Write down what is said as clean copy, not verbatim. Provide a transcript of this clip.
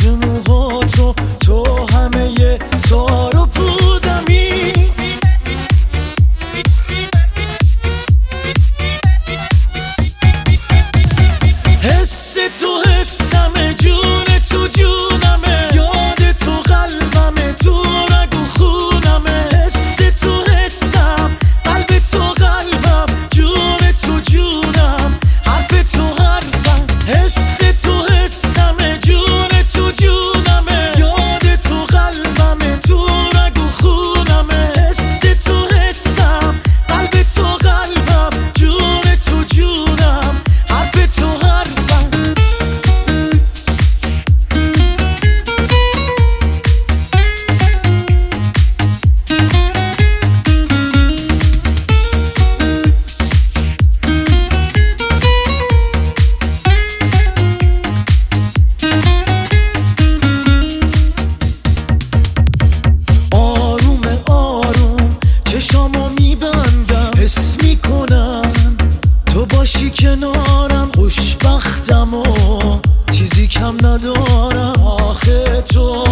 موهاتو تو همه ی تار و پودمی حس تو حسمه جون تو جونمه یاد تو قلبمه تو رگ و خونمه حس تو حسم قلب تو قلبم جون تو جونم حرف تو حرفم حس تو حسمه جون تو جونمه یاد تو قلبمه تو رگ و خونمه حس تو حسم قلب تو قلبم جون تو جونم حرف تو حرفم آروم آروم چشامو میبندم حس میکنم تو باشی کنارم خوشبختم و چیزی کم ندارم آخه تو